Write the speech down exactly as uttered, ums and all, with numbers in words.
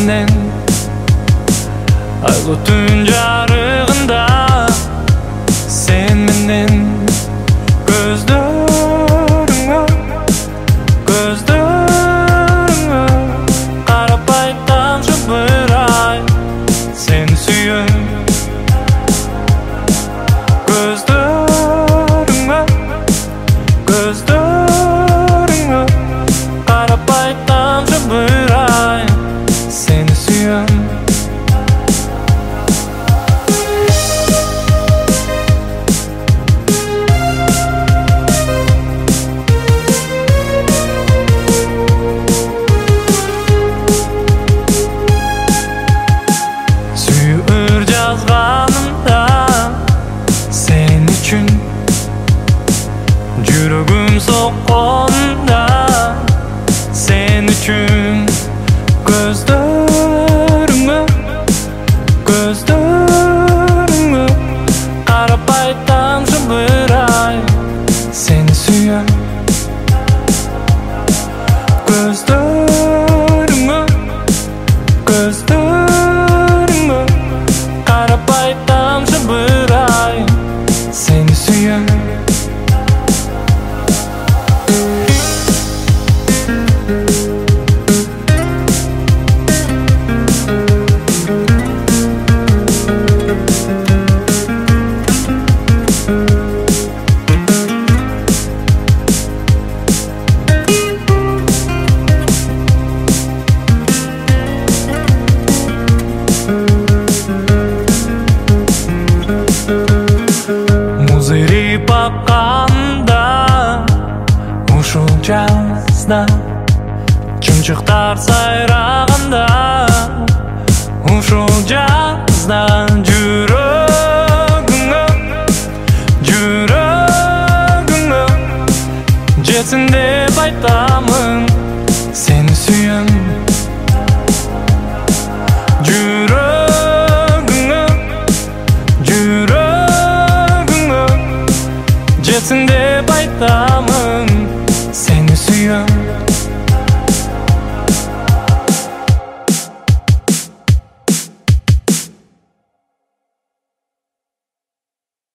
menden айлы түн жарығында sen menden көздөрүңө көздөрүңө карап айтамчы бир ай сени сүйөм көздөрүңө көздөрүңө карап айтамчы бир ай сени сүйөм жүрөгүм сокконда сен үчүн көздөрүңө көздөрүңө карап айтамчы бир ай сени сүйөм көздөрүңө көздөрүңө карап айтамчы бир ай сени сүйөм бакканда ушул жазда чымчыктар сайраганда ушул жазда жүрөгүңө жүрөгүңө жетсин деп айтамын сени сүйөм жүрөгүңө жүрөгүңө жетсин деп айтамын